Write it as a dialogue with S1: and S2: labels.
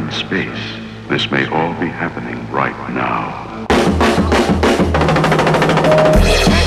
S1: in space. This may all be happening right now.